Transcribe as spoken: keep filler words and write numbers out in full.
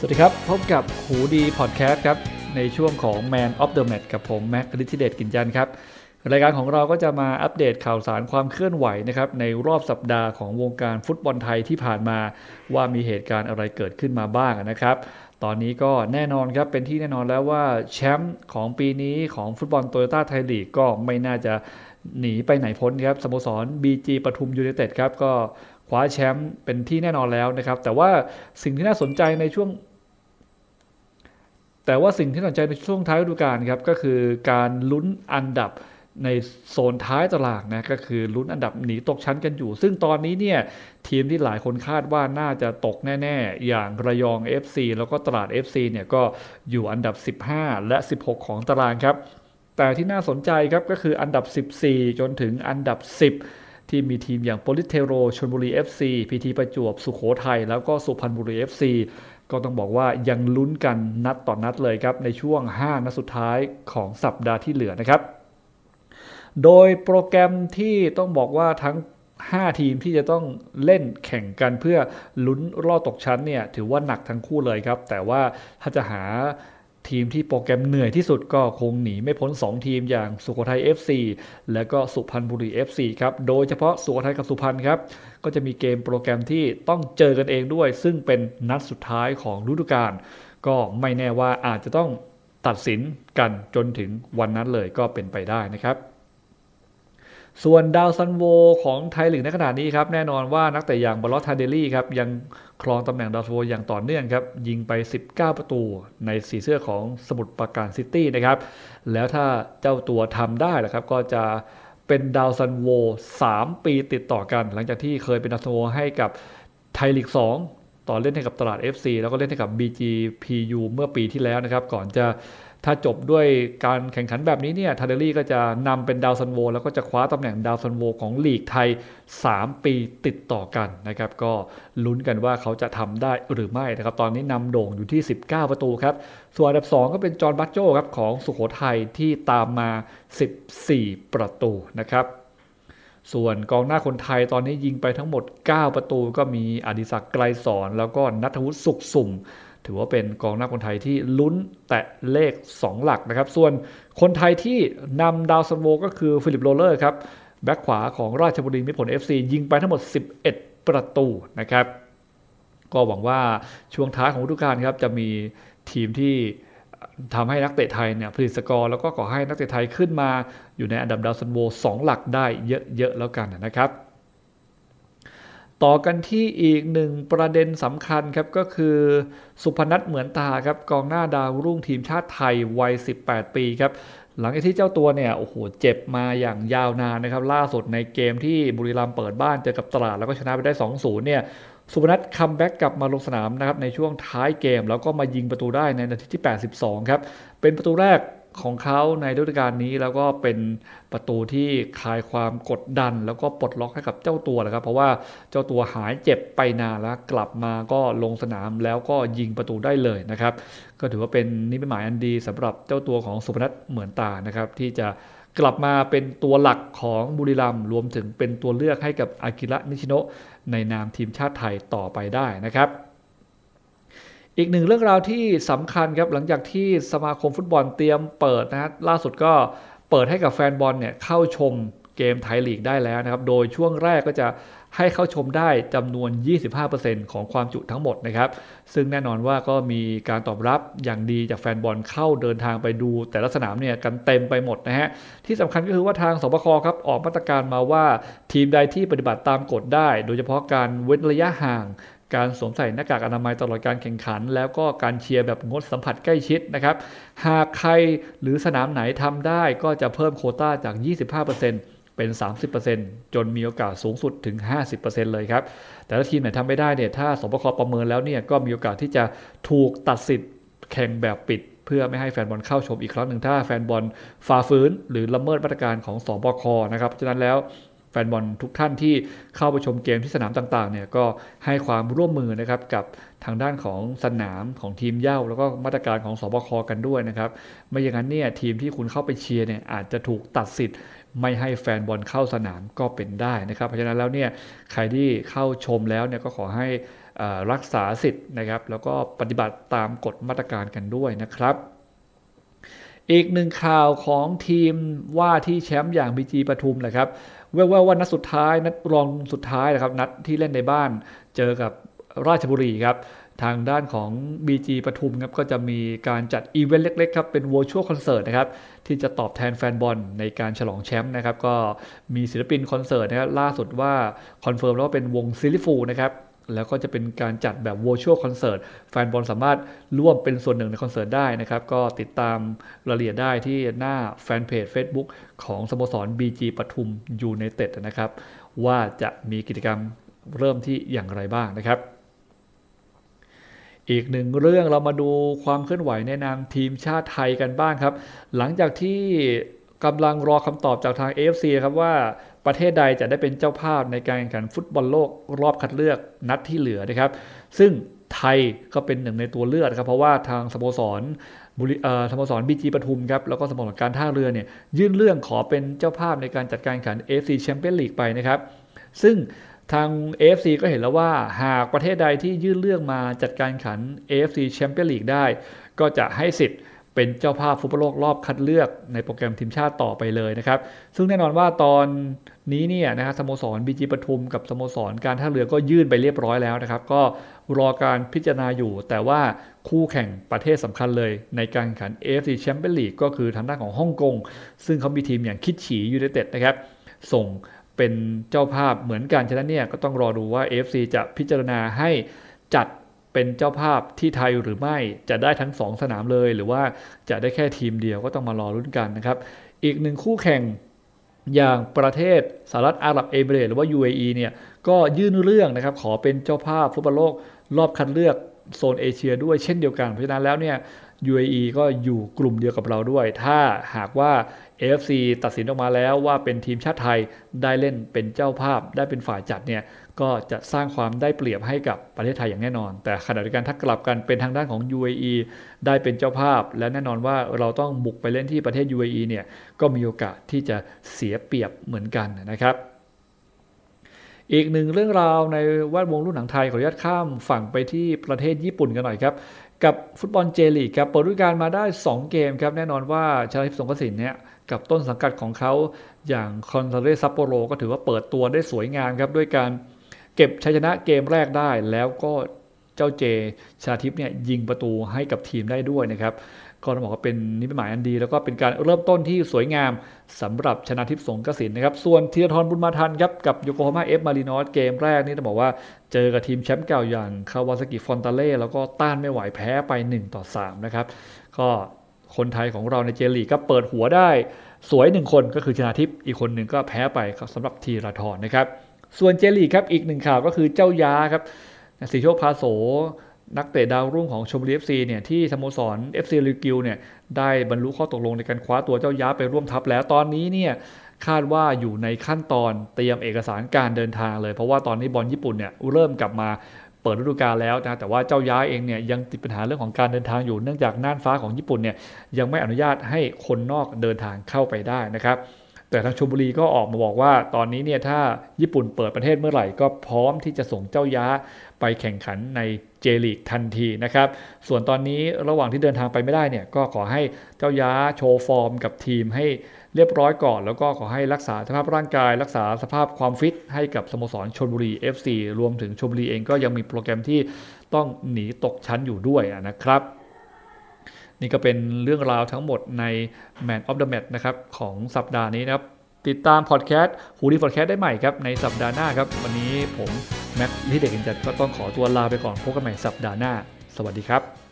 สวัสดีครับพบกับหูดีพอดแคสต์ครับในช่วงของ Man of the Match กับผมแม็กฤทธิเดชกินจันทร์ครับรายการของเราก็จะมาอัปเดตข่าวสารความเคลื่อนไหวนะครับในรอบสัปดาห์ของวงการฟุตบอลไทยที่ผ่านมาว่ามีเหตุการณ์อะไรเกิดขึ้นมาบ้างนะครับตอนนี้ก็แน่นอนครับเป็นที่แน่นอนแล้วว่าแชมป์ของปีนี้ของฟุตบอลโตโยต้าไทยลีกก็ไม่น่าจะหนีไปไหนพ้นครับสโมสร บี จี ปทุมยูไนเต็ดครับก็คว้าแชมป์เป็นที่แน่นอนแล้วนะครับแต่ว่าสิ่งที่น่าสนใจในช่วงแต่ว่าสิ่งที่น่าสนใจในช่วงท้ายฤดูกาลครับก็คือการลุ้นอันดับในโซนท้ายตารางนะก็คือลุ้นอันดับหนีตกชั้นกันอยู่ซึ่งตอนนี้เนี่ยทีมที่หลายคนคาดว่าน่าจะตกแน่ๆอย่างระยอง เอฟ ซี แล้วก็ตราด เอฟ ซี เนี่ยก็อยู่อันดับสิบห้าและสิบหกของตารางครับแต่ที่น่าสนใจครับก็คืออันดับสิบสี่จนถึงอันดับสิบที่มีทีมอย่างโปลิสเทโรชลบุรี เอฟ ซี พี ที ประจวบสุโขทัยแล้วก็สุพรรณบุรี เอฟ ซีก็ต้องบอกว่ายังลุ้นกันนัดต่อนนัดเลยครับในช่วงห้านัดสุดท้ายของสัปดาห์ที่เหลือนะครับโดยโปรแกรมที่ต้องบอกว่าทั้งห้าทีมที่จะต้องเล่นแข่งกันเพื่อลุ้นรอดตกชั้นเนี่ยถือว่าหนักทั้งคู่เลยครับแต่ว่าถ้าจะหาทีมที่โปรแกรมเหนื่อยที่สุดก็คงหนีไม่พ้นสองทีมอย่างสุโขทัย เอฟ ซี และก็สุพรรณบุรี เอฟ ซี ครับโดยเฉพาะสุโขทัยกับสุพรรณครับก็จะมีเกมโปรแกรมที่ต้องเจอกันเองด้วยซึ่งเป็นนัดสุดท้ายของฤดูกาลก็ไม่แน่ว่าอาจจะต้องตัดสินกันจนถึงวันนั้นเลยก็เป็นไปได้นะครับส่วนดาวซันโวของไทยลีกในขณะนี้ครับแน่นอนว่านักเตะอย่างบอลลอตทาเดลี่ครับยังครองตำแหน่งดาวซันโวอย่างต่อเนื่องครับยิงไปสิบเก้าประตูในสีเสื้อของสมุทรปราการซิตี้นะครับแล้วถ้าเจ้าตัวทำได้นะครับก็จะเป็นดาวซันโวสามปีติดต่อกันหลังจากที่เคยเป็นดาวซันโวให้กับไทยลีกสองตอนเล่นให้กับตลาด เอฟ ซี แล้วก็เล่นให้กับ บี จี พี ยู เมื่อปีที่แล้วนะครับก่อนจะถ้าจบด้วยการแข่งขันแบบนี้เนี่ยทาเดลี่ก็จะนำเป็นดาวซันโวแล้วก็จะคว้าตำแหน่งดาวซันโวของลีกไทยสามปีติดต่อกันนะครับก็ลุ้นกันว่าเขาจะทำได้หรือไม่นะครับตอนนี้นำโด่งอยู่ที่สิบเก้าประตูครับส่วนอันดับสองก็เป็นจอห์นบัตโจ้ครับของสุโขทัยที่ตามมาสิบสี่ประตูนะครับส่วนกองหน้าคนไทยตอนนี้ยิงไปทั้งหมดเก้าประตูก็มีอดิศักดิ์ไกรสอนแล้วก็ณัฐวุฒิสุขสุ่มถือว่าเป็นกองหน้าคนไทยที่ลุ้นแตะเลขสองหลักนะครับส่วนคนไทยที่นำดาวซันโวก็คือฟิลิปโรเลอร์ครับแบ็คขวาของราชบุรีมิตรผล เอฟ ซี ยิงไปทั้งหมดสิบเอ็ดประตูนะครับก็หวังว่าช่วงท้ายของฤดูกาลครับจะมีทีมที่ทำให้นักเตะไทยเนี่ยผลิตสกอร์แล้วก็ขอให้นักเตะไทยขึ้นมาอยู่ในอันดับดาวซันโวสองหลักได้เยอะๆแล้วกันนะครับต่อกันที่อีกหนึ่งประเด็นสำคัญครับก็คือสุพนัทเหมือนตาครับกองหน้าดาวรุ่งทีมชาติไทยวัยสิบแปดปีครับหลังจากที่เจ้าตัวเนี่ยโอ้โหเจ็บมาอย่างยาวนานนะครับล่าสุดในเกมที่บุรีรัมย์เปิดบ้านเจอกับตราดแล้วก็ชนะไปได้ สองศูนย์ เนี่ยสุพนัทคัมแบ็กกลับมาลงสนามนะครับในช่วงท้ายเกมแล้วก็มายิงประตูได้ในนาทีที่แปดสิบสองครับเป็นประตูแรกของเขาในฤดูกาลนี้แล้วก็เป็นประตูที่คลายความกดดันแล้วก็ปลดล็อกให้กับเจ้าตัวแหละครับเพราะว่าเจ้าตัวหายเจ็บไปนานแล้วกลับมาก็ลงสนามแล้วก็ยิงประตูได้เลยนะครับก็ถือว่าเป็นนิมิตหมายอันดีสำหรับเจ้าตัวของสุพนัทเหมือนตานะครับที่จะกลับมาเป็นตัวหลักของบุรีรัมย์รวมถึงเป็นตัวเลือกให้กับอากิระนิชิโนะในนามทีมชาติไทยต่อไปได้นะครับอีกหนึ่งเรื่องราวที่สำคัญครับหลังจากที่สมาคมฟุตบอลเตรียมเปิดนะฮะล่าสุดก็เปิดให้กับแฟนบอลเนี่ยเข้าชมเกมไทยลีกได้แล้วนะครับโดยช่วงแรกก็จะให้เข้าชมได้จำนวน ยี่สิบห้าเปอร์เซ็นต์ ของความจุทั้งหมดนะครับซึ่งแน่นอนว่าก็มีการตอบรับอย่างดีจากแฟนบอลเข้าเดินทางไปดูแต่ละสนามเนี่ยกันเต็มไปหมดนะฮะที่สำคัญก็คือว่าทางสบคครับออกมาตรการมาว่าทีมใดที่ปฏิบัติตามกฎได้โดยเฉพาะการเว้นระยะห่างการสวมใส่หน้ากากอนามัยตลอดการแข่งขันแล้วก็การเชียร์แบบงดสัมผัสใกล้ชิดนะครับหากใครหรือสนามไหนทำได้ก็จะเพิ่มโควต้าจาก ยี่สิบห้าเปอร์เซ็นต์ เป็น สามสิบเปอร์เซ็นต์ จนมีโอกาสสูงสุดถึง ห้าสิบเปอร์เซ็นต์ เลยครับแต่ถ้าทีมไหนทำไม่ได้เนี่ยถ้าสบคประเมินแล้วเนี่ยก็มีโอกาสที่จะถูกตัดสิทธิ์แข่งแบบปิดเพื่อไม่ให้แฟนบอลเข้าชมอีกครั้งหนึ่งถ้าแฟนบอลฝ่าฝืนหรือละเมิดมาตรการของสบคนะครับฉะนั้นแล้วแฟนบอลทุกท่านที่เข้าไปชมเกมที่สนามต่างๆเนี่ยก็ให้ความร่วมมือนะครับกับทางด้านของสนามของทีมเหย้าแล้วก็มาตรการของสบคกันด้วยนะครับไม่อย่างนั้นเนี่ยทีมที่คุณเข้าไปเชียร์เนี่ยอาจจะถูกตัดสิทธิ์ไม่ให้แฟนบอลเข้าสนามก็เป็นได้นะครับเพราะฉะนั้นแล้วเนี่ยใครที่เข้าชมแล้วเนี่ยก็ขอให้รักษาสิทธิ์นะครับแล้วก็ปฏิบัติตามกฎมาตรการกันด้วยนะครับอีกหนึ่งข่าวของทีมว่าที่แชมป์อย่าง บี จี ปทุมแหละครับแว่วๆว่านัดสุดท้ายนัดรองสุดท้ายนะครับนัดที่เล่นในบ้านเจอกับราชบุรีครับทางด้านของ บี จี ปทุมครับก็จะมีการจัดอีเวนต์เล็กๆครับเป็น Virtual Concert นะครับที่จะตอบแทนแฟนบอลในการฉลองแชมป์นะครับก็มีศิลปินคอนเสิร์ตนะครับล่าสุดว่าคอนเฟิร์มแล้วว่าเป็นวงซิลิฟูนะครับแล้วก็จะเป็นการจัดแบบ Virtual Concert แฟนบอลสามารถร่วมเป็นส่วนหนึ่งในคอนเสิร์ตได้นะครับก็ติดตามรายละเอียดได้ที่หน้าแฟนเพจ Facebook ของสโมสร บี จี ปทุมยูไนเต็ดนะครับว่าจะมีกิจกรรมเริ่มที่อย่างไรบ้างนะครับอีกหนึ่งเรื่องเรามาดูความเคลื่อนไหวในนามทีมชาติไทยกันบ้างครับหลังจากที่กำลังรอคำตอบจากทาง เอ เอฟ ซี ครับว่าประเทศใดจะได้เป็นเจ้าภาพในการแข่งขันฟุตบอลโลกรอบคัดเลือกนัดที่เหลือนะครับซึ่งไทยก็เป็นหนึ่งในตัวเลือกครับเพราะว่าทางสโมสรบุรีสโมสร บี จี ปทุมครับแล้วก็สโมสรการท่าเรือเนี่ยยื่นเรื่องขอเป็นเจ้าภาพในการจัดการแข่งขัน เอ เอฟ ซี Champions League ไปนะครับซึ่งทาง เอ เอฟ ซี ก็เห็นแล้วว่าหากประเทศใดที่ยื่นเรื่องมาจัดการแข่งขัน เอ เอฟ ซี Champions League ได้ก็จะให้สิทธิ์เป็นเจ้าภาพฟุตบอลโลกรอบคัดเลือกในโปรแกรมทีมชาติต่อไปเลยนะครับซึ่งแน่นอนว่าตอนนี้เนี่ยนะครับสโมสร บี จี ปทุมกับสโมสรการท่าเรือก็ยื่นไปเรียบร้อยแล้วนะครับก็รอการพิจารณาอยู่แต่ว่าคู่แข่งประเทศสำคัญเลยในการแข่งขัน เอ เอฟ ซี Champions League ก็คือทางด้านของฮ่องกงซึ่งเขามีทีมอย่างคิดฉียูไนเต็ดนะครับส่งเป็นเจ้าภาพเหมือนกันฉะนั้นเนี่ยก็ต้องรอดูว่า เอ เอฟ ซี จะพิจารณาให้จัดเป็นเจ้าภาพที่ไทยหรือไม่จะได้ทั้งสองสนามเลยหรือว่าจะได้แค่ทีมเดียวก็ต้องมารอลุ้นกันนะครับอีกหนึ่งคู่แข่งอย่างประเทศสหรัฐอาหรับเอมิเรตส์หรือว่า ยู เอ อี เนี่ยก็ยื่นเรื่องนะครับขอเป็นเจ้าภาพฟุตบอลโลกรอบคัดเลือกโซนเอเชียด้วยเช่นเดียวกันเพราะฉะนั้นแล้วเนี่ย ยู เอ อี ก็อยู่กลุ่มเดียวกับเราด้วยถ้าหากว่า เอ เอฟ ซี ตัดสินออกมาแล้วว่าเป็นทีมชาติไทยได้เล่นเป็นเจ้าภาพได้เป็นฝ่ายจัดเนี่ยก็จะสร้างความได้เปรียบให้กับประเทศไทยอย่างแน่นอนแต่ขณะเดียวกันถ้ากลับกันเป็นทางด้านของ ยู เอ อี ได้เป็นเจ้าภาพและแน่นอนว่าเราต้องบุกไปเล่นที่ประเทศ ยู เอ อี เนี่ยก็มีโอกาสที่จะเสียเปรียบเหมือนกันนะครับอีกหนึ่งเรื่องราวในแวดวงรุ่นหนังไทยขออนุญาตข้ามฝั่งไปที่ประเทศญี่ปุ่นกันหน่อยครับกับฟุตบอลเจลีกครับเปิดฤดูกาลมาได้สองเกมครับแน่นอนว่าชนาทิพย์สงกสินเนี่ยกับต้นสังกัดของเขาอย่างคอนซาเรซัปโปโรก็ถือว่าเปิดตัวได้สวยงามครับด้วยการเก็บชัยชนะเกมแรกได้แล้วก็เจ้าเจชนาทิพย์เนี่ยยิงประตูให้กับทีมได้ด้วยนะครับก็ต้องบอกว่าเป็นนิมิตหมายอันดีแล้วก็เป็นการเริ่มต้นที่สวยงามสำหรับชนาทิพย์สงกสินนะครับส่วนธีรทรบุญมาทันครับกับโยโกฮาม่าเอฟมารินอสเกมแรกนี่ต้องบอกว่าเจอกับทีมแชมป์เก่าอย่างคาวาซากิฟอนตาเล่แล้วก็ต้านไม่ไหวแพ้ไปหนึ่งต่อสามนะครับก็คนไทยของเราในเจลีกก็เปิดหัวได้สวยหนึ่งคนก็คือชนาทิพย์อีกคนหนึ่งก็แพ้ไปสำหรับธีรทรนะครับส่วนเจลีกครับอีกหนึ่งข่าวก็คือเจ้าย้าครับสีโชคพาโสนักเตะดาวรุ่งของชลบุรี เอฟ ซี เนี่ยที่สโมสร เอฟ ซี ริวกิวเนี่ยได้บรรลุข้อตกลงในการคว้าตัวเจ้าย้าไปร่วมทัพแล้วตอนนี้เนี่ยคาดว่าอยู่ในขั้นตอนเตรียมเอกสารการเดินทางเลยเพราะว่าตอนนี้บอลญี่ปุ่นเนี่ยเริ่มกลับมาเปิดฤดูกาลแล้วนะแต่ว่าเจ้าย้าเองเนี่ยยังติดปัญหาเรื่องของการเดินทางอยู่เนื่องจากน่านฟ้าของญี่ปุ่นเนี่ยยังไม่อนุญาตให้คนนอกเดินทางเข้าไปได้นะครับแต่ทางชลบุรีก็ออกมาบอกว่าตอนนี้เนี่ยถ้าญี่ปุ่นเปิดประเทศเมื่อไหร่ก็พร้อมที่จะส่งเจ้าย้าไปแข่งขันในเจลีกทันทีนะครับส่วนตอนนี้ระหว่างที่เดินทางไปไม่ได้เนี่ยก็ขอให้เจ้าย้าโชว์ฟอร์มกับทีมให้เรียบร้อยก่อนแล้วก็ขอให้รักษาสภาพร่างกายรักษาสภาพความฟิตให้กับสโมสรชลบุรี เอฟ ซี รวมถึงชลบุรีเองก็ยังมีโปรแกรมที่ต้องหนีตกชั้นอยู่ด้วยนะครับนี่ก็เป็นเรื่องราวทั้งหมดใน Man of the Match นะครับของสัปดาห์นี้นะครับติดตามพอดแคสต์ฮูดี้พอดแคสต์ได้ใหม่ครับในสัปดาห์หน้าครับวันนี้ผมแม็กซ์ลิเดกินจัดก็ต้องขอตัวลาไปก่อนพบกันใหม่สัปดาห์หน้าสวัสดีครับ